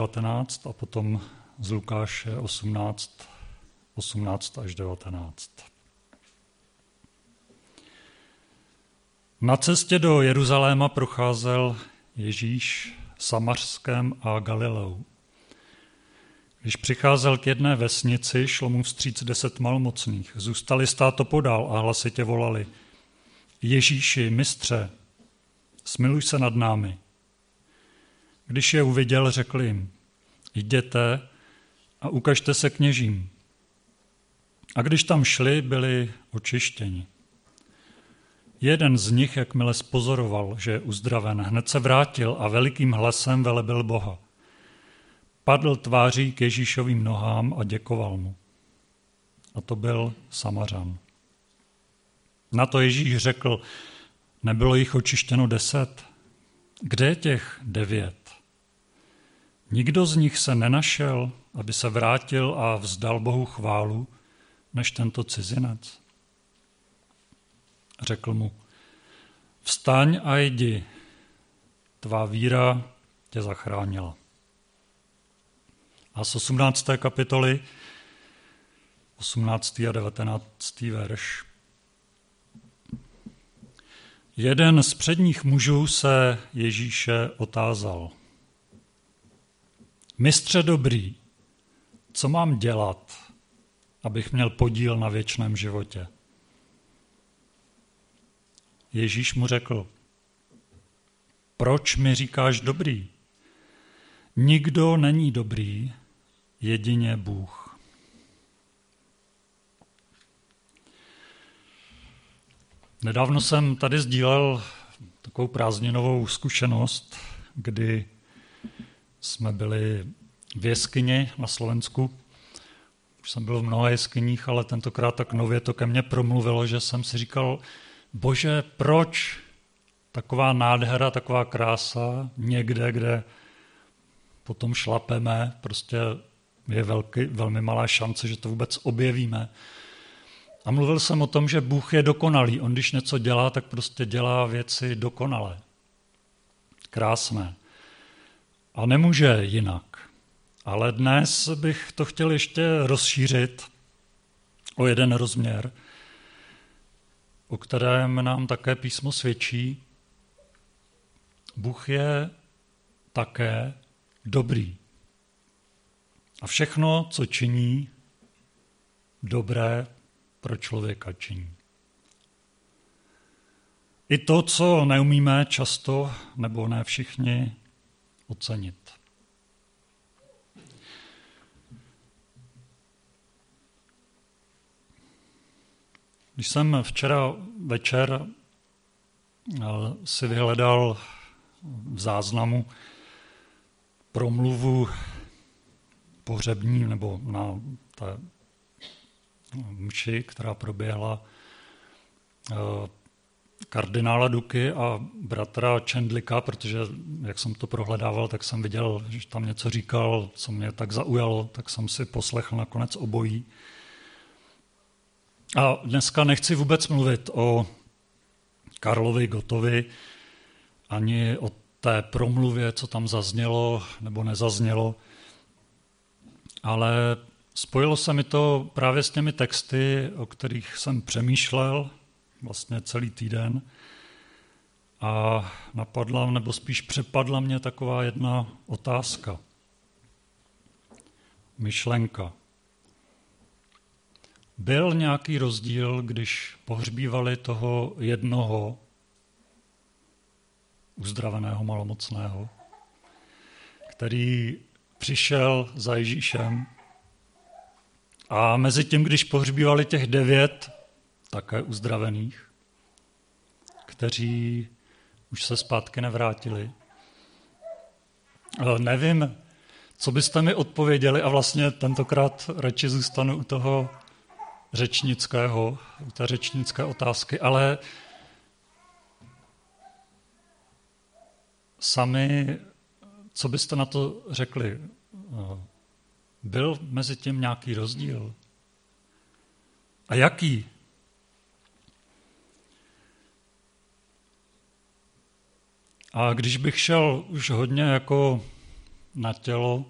19 a potom z Lukáše 18 až 19. Na cestě do Jeruzaléma procházel Ježíš Samařském a Galileou. Když přicházel k jedné vesnici, šlo mu vstříc 10 malomocných. Zůstali stát opodál a hlasitě volali: Ježíši, mistře, smiluj se nad námi. Když je uviděl, řekl jim: Jděte a ukažte se kněžím. A když tam šli, byli očištěni. Jeden z nich, jakmile spozoroval, že je uzdraven, hned se vrátil a velikým hlasem velebil Boha. Padl tváří k Ježíšovým nohám a děkoval mu. A to byl Samařan. Na to Ježíš řekl: Nebylo jich očištěno 10? Kde je těch 9? Nikdo z nich se nenašel, aby se vrátil a vzdal Bohu chválu, než tento cizinec. Řekl mu: Vstaň a jdi, tvá víra tě zachránila. A z 18. kapitoly, 18. a 19. verš. Jeden z předních mužů se Ježíše otázal: Mistře dobrý, co mám dělat, abych měl podíl na věčném životě? Ježíš mu řekl: Proč mi říkáš dobrý? Nikdo není dobrý, jedině Bůh. Nedávno jsem tady sdílel takovou prázdninovou zkušenost, kdy jsme byli v jeskyni na Slovensku. Už jsem byl v mnoha jeskyních, ale tentokrát tak nově to ke mně promluvilo, že jsem si říkal: Bože, proč taková nádhera, taková krása někde, kde potom šlapeme, prostě je velmi malá šance, že to vůbec objevíme. A mluvil jsem o tom, že Bůh je dokonalý. On když něco dělá, tak prostě dělá věci dokonale. Krásné. A nemůže jinak. Ale dnes bych to chtěl ještě rozšířit o jeden rozměr, o kterém nám také písmo svědčí. Bůh je také dobrý. A všechno, co činí, dobré pro člověka činí. I to, co neumíme často, nebo ne všichni, ocenit. Když jsem včera večer si vyhledal v záznamu promluvu pohřební nebo na té mši, která proběhla kardinála Duky a bratra Čendlika, protože jak jsem to prohledával, tak jsem viděl, že tam něco říkal, co mě tak zaujalo, tak jsem si poslechl nakonec obojí. A dneska nechci vůbec mluvit o Karlovi Gottovi, ani o té promluvě, co tam zaznělo nebo nezaznělo, ale spojilo se mi to právě s těmi texty, o kterých jsem přemýšlel vlastně celý týden a napadla, nebo spíš přepadla mě taková jedna otázka, myšlenka. Byl nějaký rozdíl, když pohřbívali toho jednoho uzdraveného malomocného, který přišel za Ježíšem, a mezi tím, když pohřbívali těch 9 také uzdravených, kteří už se zpátky nevrátili? Nevím, co byste mi odpověděli, a vlastně tentokrát radši zůstanu u toho řečnického, u té řečnické otázky, ale sami, co byste na to řekli? Byl mezi tím nějaký rozdíl? A jaký? A když bych šel už hodně jako na tělo,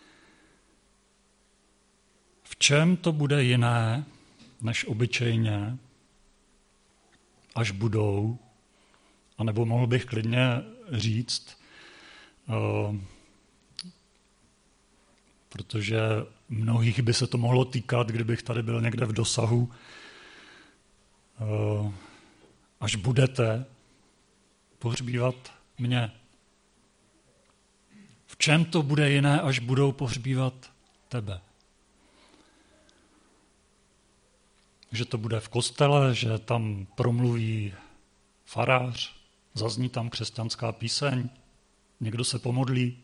v čem to bude jiné než obyčejně, až budou, anebo mohl bych klidně říct, protože mnohých by se to mohlo týkat, kdybych tady byl někde v dosahu, až budete pohřbívat mě. V čem to bude jiné, až budou pohřbívat tebe? Že to bude v kostele, že tam promluví farář, zazní tam křesťanská píseň, někdo se pomodlí.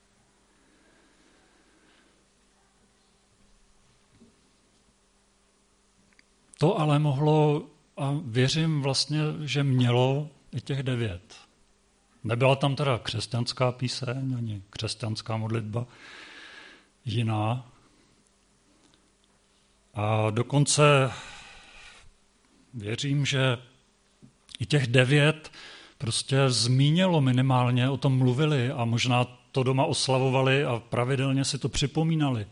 To ale mohlo, a věřím vlastně, že mělo i těch 9. Nebyla tam teda křesťanská píseň, ani křesťanská modlitba jiná. A dokonce věřím, že i těch 9 prostě zmínilo minimálně, o tom mluvili a možná to doma oslavovali a pravidelně si to připomínali.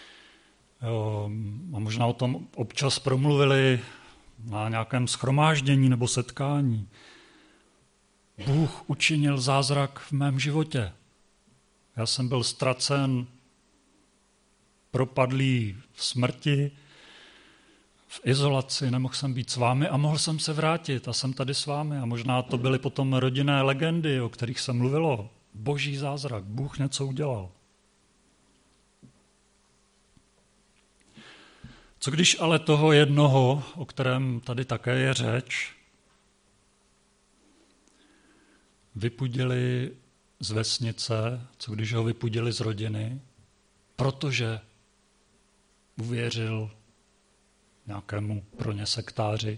A možná o tom občas promluvili na nějakém shromáždění nebo setkání. Bůh učinil zázrak v mém životě. Já jsem byl ztracen, propadlý v smrti, v izolaci, nemohl jsem být s vámi a mohl jsem se vrátit a jsem tady s vámi. A možná to byly potom rodinné legendy, o kterých se mluvilo. Boží zázrak, Bůh něco udělal. Co když ale toho jednoho, o kterém tady také je řeč, vypudili z vesnice, co když ho vypudili z rodiny, protože uvěřil nějakému pro ně sektáři.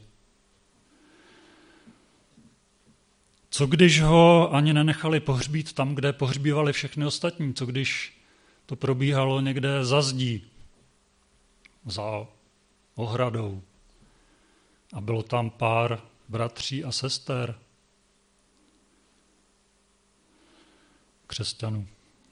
Co když ho ani nenechali pohřbít tam, kde pohřbívali všechny ostatní? Co když to probíhalo někde za zdí, za ohradou a bylo tam pár bratří a sester křesťanů?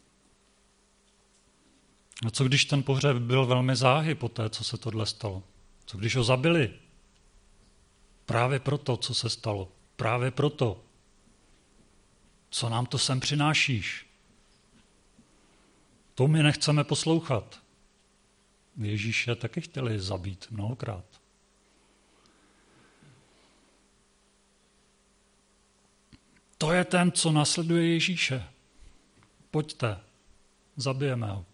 A co když ten pohřeb byl velmi záhy po té, co se tohle stalo? Co když ho zabili? Právě proto, co se stalo. Právě proto. Co nám to sem přinášíš? To my nechceme poslouchat. Ježíše taky chtěli zabít mnohokrát. To je ten, co následuje Ježíše. Pojďte, zabijeme ho.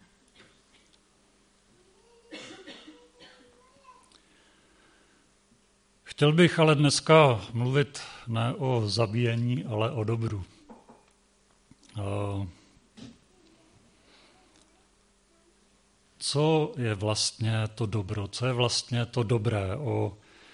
Chtěl bych ale dneska mluvit ne o zabíjení, ale o dobru. Co je vlastně to dobro? Co je vlastně to dobré, o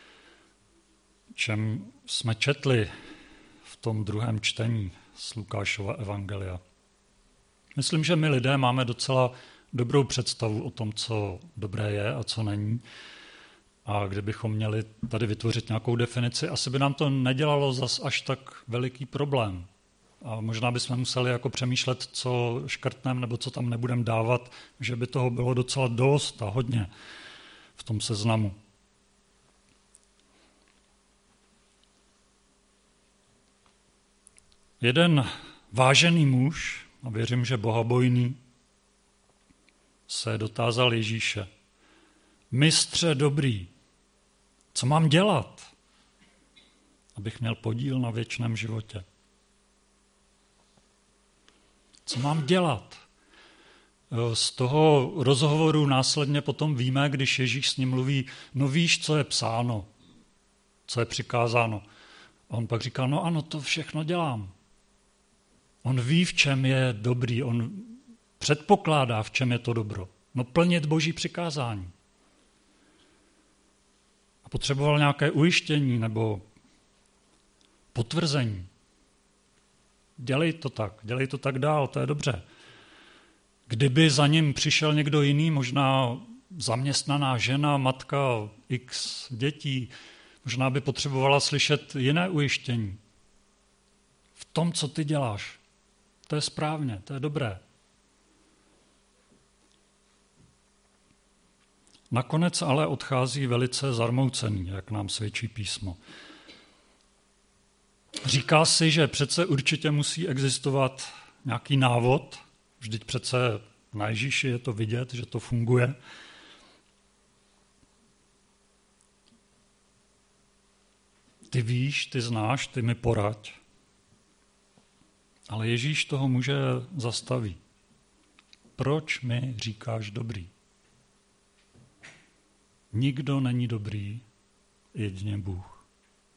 čem jsme četli v tom druhém čtení z Lukášova evangelia? Myslím, že my lidé máme docela dobrou představu o tom, co dobré je a co není. A kdybychom měli tady vytvořit nějakou definici, asi by nám to nedělalo zas až tak veliký problém. A možná bychom museli jako přemýšlet, co škrtneme nebo co tam nebudeme dávat, že by toho bylo docela dost a hodně v tom seznamu. Jeden vážený muž, a věřím, že bohabojný, se dotázal Ježíše: Mistře dobrý, co mám dělat, abych měl podíl na věčném životě? Co mám dělat? Z toho rozhovoru následně potom víme, když Ježíš s ním mluví, no víš, co je psáno, co je přikázáno. A on pak říká, no ano, to všechno dělám. On ví, v čem je dobrý, on předpokládá, v čem je to dobro. No plnit Boží přikázání. A potřeboval nějaké ujištění nebo potvrzení. Dělej to tak dál, to je dobře. Kdyby za ním přišel někdo jiný, možná zaměstnaná žena, matka x dětí, možná by potřebovala slyšet jiné ujištění. V tom, co ty děláš, to je správně, to je dobré. Nakonec ale odchází velice zarmoucený, jak nám svědčí písmo. Říká si, že přece určitě musí existovat nějaký návod, vždyť přece na Ježíši je to vidět, že to funguje. Ty víš, ty znáš, ty mi poraď. Ale Ježíš toho muže zastaví. Proč mi říkáš dobrý? Nikdo není dobrý, jedině Bůh.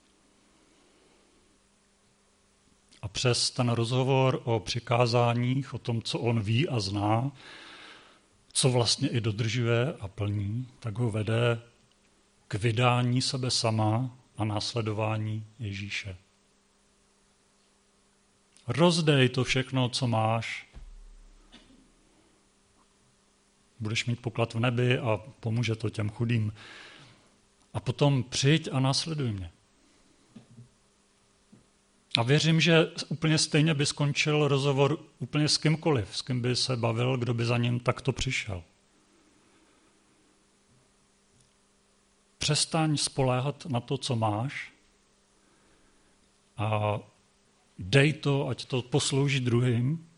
A přes ten rozhovor o přikázáních, o tom, co on ví a zná, co vlastně i dodržuje a plní, tak ho vede k vydání sebe sama a následování Ježíše. Rozdej to všechno, co máš. Budeš mít poklad v nebi a pomůže to těm chudým. A potom přijď a následuj mě. A věřím, že úplně stejně by skončil rozhovor úplně s kýmkoliv, s kým by se bavil, kdo by za ním takto přišel. Přestaň spoléhat na to, co máš a dej to, ať to poslouží druhým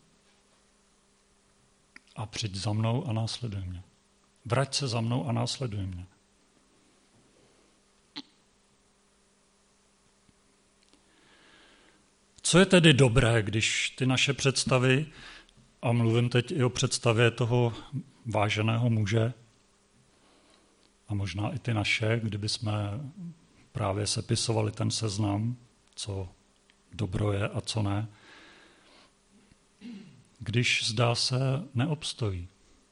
a přijď za mnou a následuj mě. Vrať se za mnou a následuj mě. Co je tedy dobré, když ty naše představy, a mluvím teď i o představě toho váženého muže, a možná i ty naše, kdyby jsme právě sepisovali ten seznam, co dobro je a co ne, když zdá se neobstojí.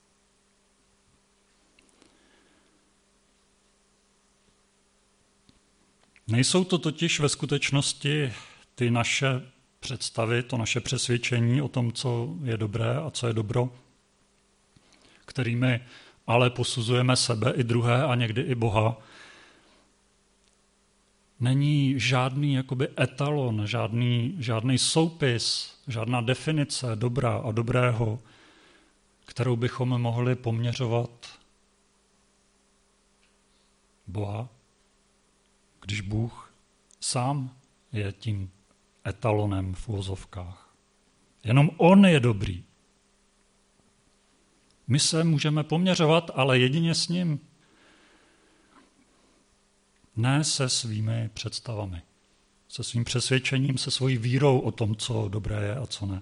Nejsou to totiž ve skutečnosti ty naše představy, to naše přesvědčení o tom, co je dobré a co je dobro, kterými ale posuzujeme sebe i druhé a někdy i Boha. Není žádný jakoby etalon, žádný soupis, žádná definice dobra a dobrého, kterou bychom mohli poměřovat Boha, když Bůh sám je tím etalonem v uvozovkách. Jenom on je dobrý. My se můžeme poměřovat, ale jedině s ním. Ne se svými představami, se svým přesvědčením, se svojí vírou o tom, co dobré je a co ne.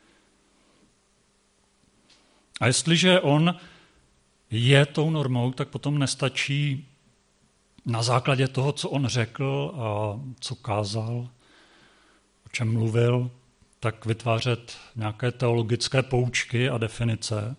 A jestliže on je tou normou, tak potom nestačí na základě toho, co on řekl a co kázal, o čem mluvil, tak vytvářet nějaké teologické poučky a definice,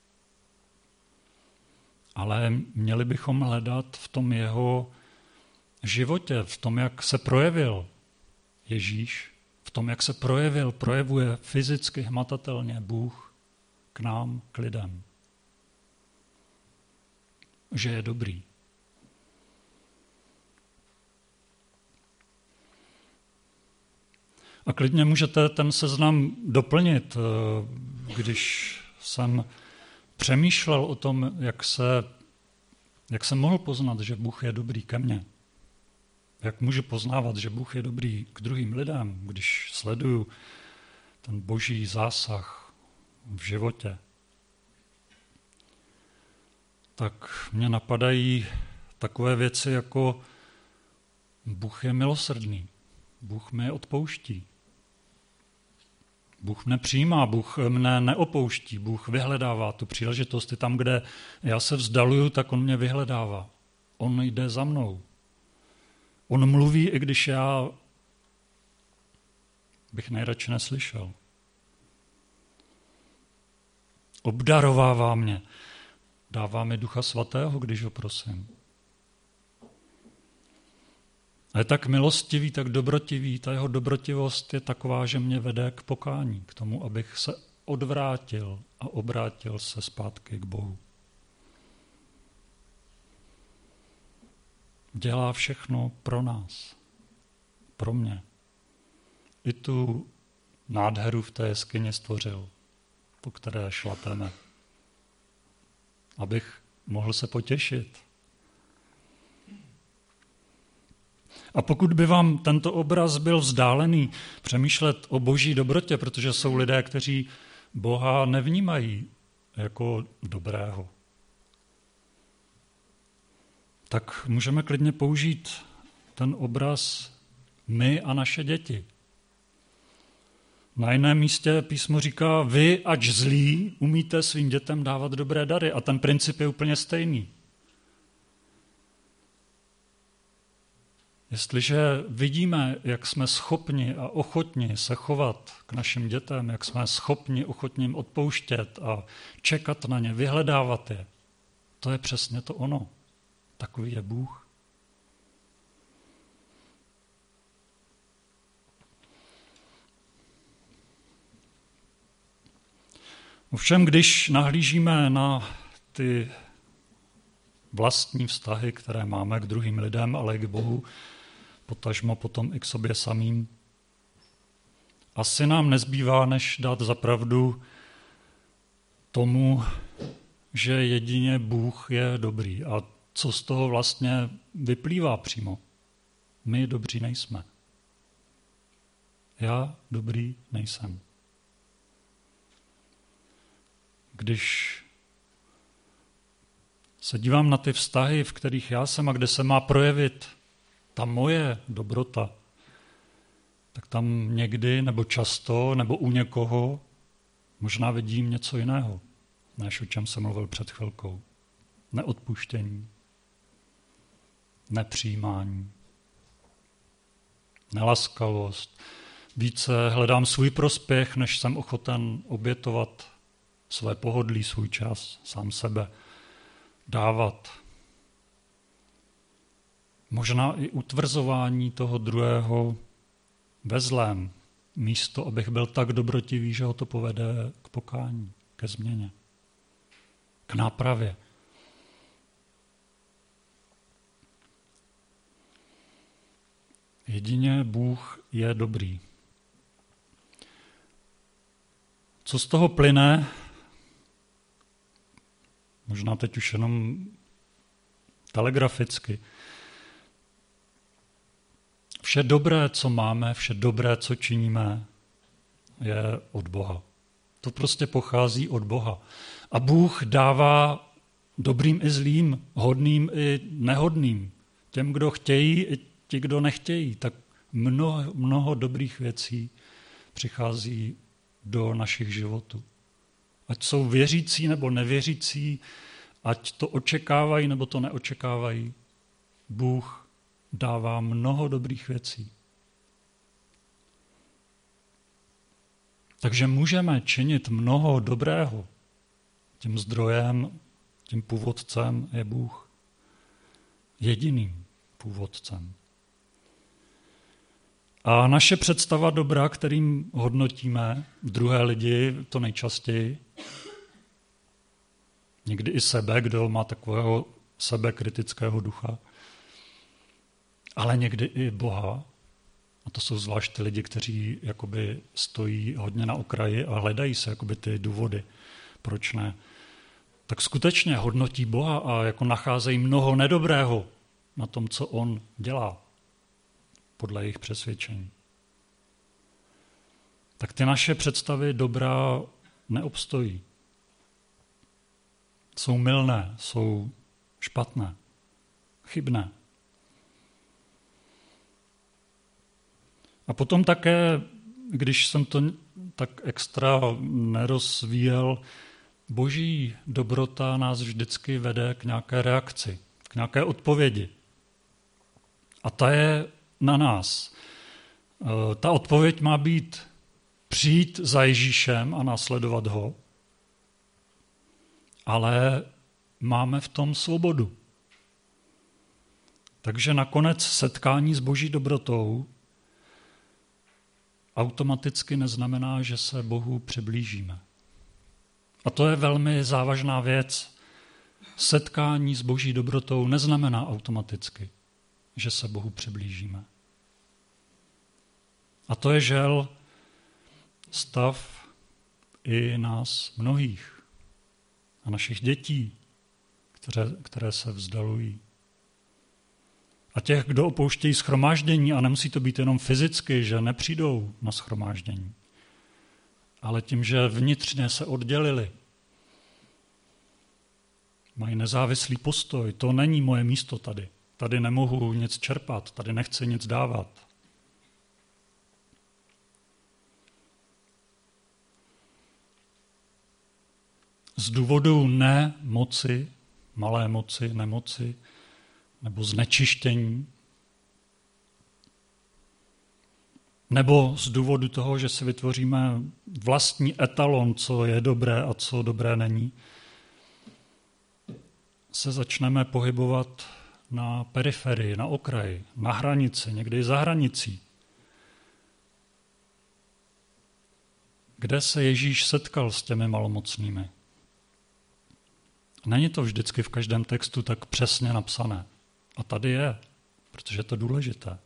ale měli bychom hledat v tom jeho životě, v tom, jak se projevil Ježíš, v tom, jak se projevuje fyzicky, hmatatelně Bůh k nám, k lidem. Že je dobrý. A klidně můžete ten seznam doplnit, když jsem přemýšlel o tom, jak jsem mohl poznat, že Bůh je dobrý ke mně. Jak můžu poznávat, že Bůh je dobrý k druhým lidem, když sleduju ten boží zásah v životě. Tak mě napadají takové věci, jako Bůh je milosrdný, Bůh mě odpouští, Bůh mne přijímá, Bůh mne neopouští, Bůh vyhledává tu příležitost. I tam, kde já se vzdaluju, tak on mě vyhledává. On jde za mnou. On mluví, i když já bych nejradši neslyšel. Obdarovává mě. Dává mi Ducha Svatého, když ho prosím. A je tak milostivý, tak dobrotivý. Ta jeho dobrotivost je taková, že mě vede k pokání, k tomu, abych se odvrátil a obrátil se zpátky k Bohu. Dělá všechno pro nás, pro mě. I tu nádheru v té jeskyni stvořil, po které šlapeme. Abych mohl se potěšit. A pokud by vám tento obraz byl vzdálený, přemýšlet o boží dobrotě, protože jsou lidé, kteří Boha nevnímají jako dobrého, tak můžeme klidně použít ten obraz my a naše děti. Na jiném místě písmo říká, vy, ač zlí, umíte svým dětem dávat dobré dary. A ten princip je úplně stejný. Jestliže vidíme, jak jsme schopni a ochotni se chovat k našim dětem, jak jsme schopni ochotni jim odpouštět a čekat na ně, vyhledávat je, to je přesně to ono. Takový je Bůh. Ovšem, když nahlížíme na ty vlastní vztahy, které máme k druhým lidem, ale i k Bohu, potažmo potom i k sobě samým, asi nám nezbývá, než dát za pravdu tomu, že jedině Bůh je dobrý. A co z toho vlastně vyplývá přímo? My dobří nejsme. Já dobrý nejsem. Když se dívám na ty vztahy, v kterých já jsem a kde se má projevit ta moje dobrota, tak tam někdy nebo často nebo u někoho možná vidím něco jiného, než o čem jsem mluvil před chvilkou. Neodpuštění, nepřijímání, nelaskavost. Více hledám svůj prospěch, než jsem ochoten obětovat své pohodlí, svůj čas, sám sebe, dávat. Možná i utvrzování toho druhého ve zlém, místo, abych byl tak dobrotivý, že ho to povede k pokání, ke změně, k nápravě. Jedině Bůh je dobrý. Co z toho plyne? Možná teď už jenom telegraficky. Vše dobré, co máme, vše dobré, co činíme, je od Boha. To prostě pochází od Boha. A Bůh dává dobrým i zlým, hodným i nehodným. Těm, kdo chtějí, i ti, kdo nechtějí. Tak mnoho dobrých věcí přichází do našich životů. Ať jsou věřící nebo nevěřící, ať to očekávají nebo to neočekávají, Bůh dává mnoho dobrých věcí. Takže můžeme činit mnoho dobrého. Tím zdrojem, tím původcem je Bůh. Jediným původcem. A naše představa dobra, kterým hodnotíme druhé lidi, to nejčastěji, někdy i sebe, kdo má takového sebekritického ducha, ale někdy i Boha, a to jsou zvlášť ty lidi, kteří jakoby stojí hodně na okraji a hledají se jakoby ty důvody, proč ne, tak skutečně hodnotí Boha a jako nacházejí mnoho nedobrého na tom, co on dělá, podle jejich přesvědčení. Tak ty naše představy dobra neobstojí. Jsou mylné, jsou špatné, chybné. A potom také, když jsem to tak extra nerozvíjel, boží dobrota nás vždycky vede k nějaké reakci, k nějaké odpovědi. A ta je na nás. Ta odpověď má být přijít za Ježíšem a následovat ho, ale máme v tom svobodu. Takže nakonec setkání s boží dobrotou automaticky neznamená, že se Bohu přiblížíme. A to je velmi závažná věc. Setkání s boží dobrotou neznamená automaticky, že se Bohu přiblížíme. A to je žel stav i nás mnohých a našich dětí, které se vzdalují. A těch, kdo opouštějí shromáždění, a nemusí to být jenom fyzicky, že nepřijdou na shromáždění, ale tím, že vnitřně se oddělili, mají nezávislý postoj, to není moje místo tady. Tady nemohu nic čerpat, tady nechci nic dávat. Z důvodu nemoci, malé moci, nemoci, nebo znečištění, nebo z důvodu toho, že si vytvoříme vlastní etalon, co je dobré a co dobré není, se začneme pohybovat na periferii, na okraji, na hranici, někdy i za hranicí. Kde se Ježíš setkal s těmi malomocnými? Není to vždycky v každém textu tak přesně napsané. A tady je, protože je to důležité.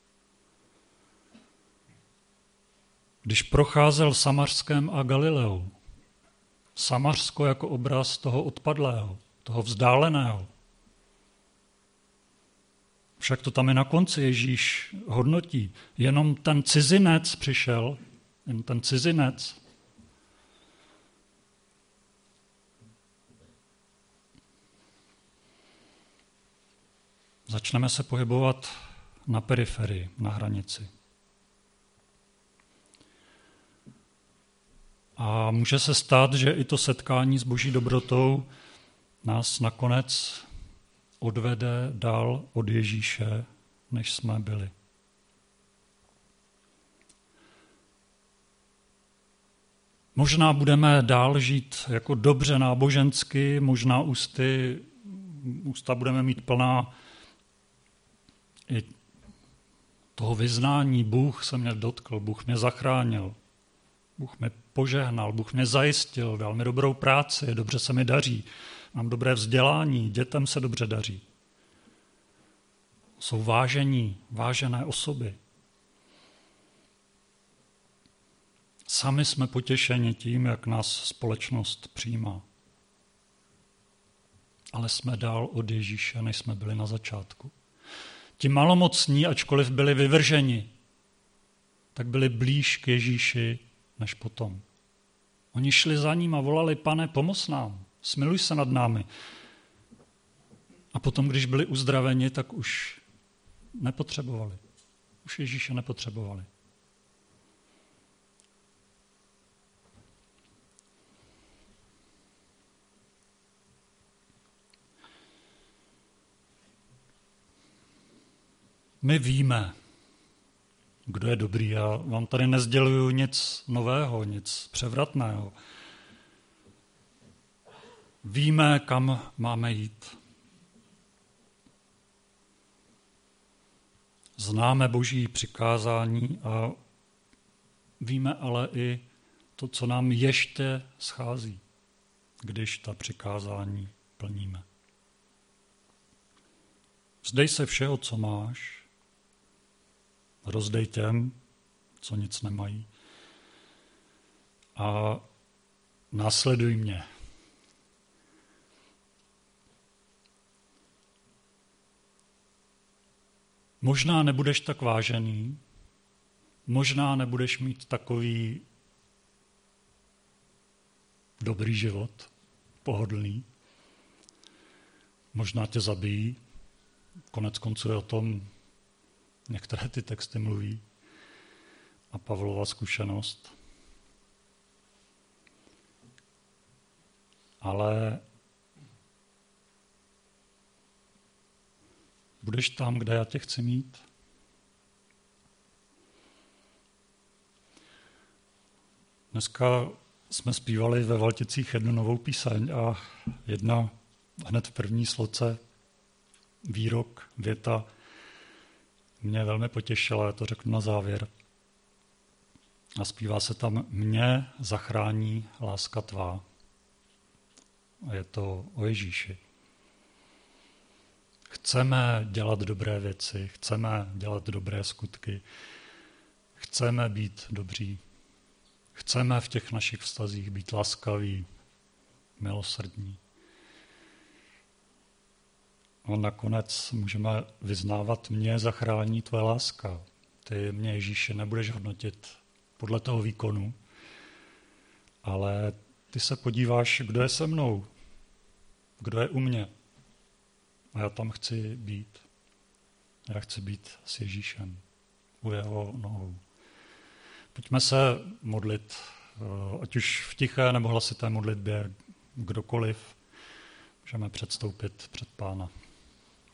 Když procházel Samařském a Galileou, Samařsko jako obraz toho odpadlého, toho vzdáleného. Však to tam i na konci Ježíš hodnotí. Jenom ten cizinec přišel, jen ten cizinec. Začneme se pohybovat na periferii, na hranici. A může se stát, že i to setkání s Boží dobrotou nás nakonec odvede dál od Ježíše, než jsme byli. Možná budeme dál žít jako dobře nábožensky, možná ústa budeme mít plná i toho vyznání. Bůh se mě dotkl, Bůh mě zachránil, Bůh mě požehnal, Bůh mě zajistil, dal mi dobrou práci, dobře se mi daří, mám dobré vzdělání, dětem se dobře daří. Jsou vážené osoby. Sami jsme potěšeni tím, jak nás společnost přijímá. Ale jsme dál od Ježíše, než jsme byli na začátku. Ti malomocní, ačkoliv byli vyvrženi, tak byli blíž k Ježíši než potom. Oni šli za ním a volali: Pane, pomoz nám, smiluj se nad námi. A potom, když byli uzdraveni, tak už nepotřebovali. Už Ježíše nepotřebovali. My víme, kdo je dobrý. Já vám tady nesděluju nic nového, nic převratného. Víme, kam máme jít. Známe Boží přikázání a víme ale i to, co nám ještě schází, když ta přikázání plníme. Vzdej se všeho, co máš, rozdej těm, co nic nemají, a následuj mě. Možná nebudeš tak vážený, možná nebudeš mít takový dobrý život, pohodlný, možná tě zabijí, konec konců je o tom některé ty texty mluví a Pavlova zkušenost. Ale budeš tam, kde já tě chci mít? Dneska jsme zpívali ve Valticích jednu novou píseň a jedna hned v první sloce, výrok, věta, mě velmi potěšila, já to řeknu na závěr. A zpívá se tam: mě zachrání láska tvá. A je to o Ježíši. Chceme dělat dobré věci, chceme dělat dobré skutky, chceme být dobří, chceme v těch našich vztazích být laskaví, milosrdní. A nakonec můžeme vyznávat: mě zachrání tvoje láska. Ty mě, Ježíši, nebudeš hodnotit podle toho výkonu, ale ty se podíváš, kdo je se mnou, kdo je u mě. A já tam chci být. Já chci být s Ježíšem, u jeho nohou. Pojďme se modlit, ať už v tiché nebo hlasité modlitbě, kdokoliv, můžeme předstoupit před Pána.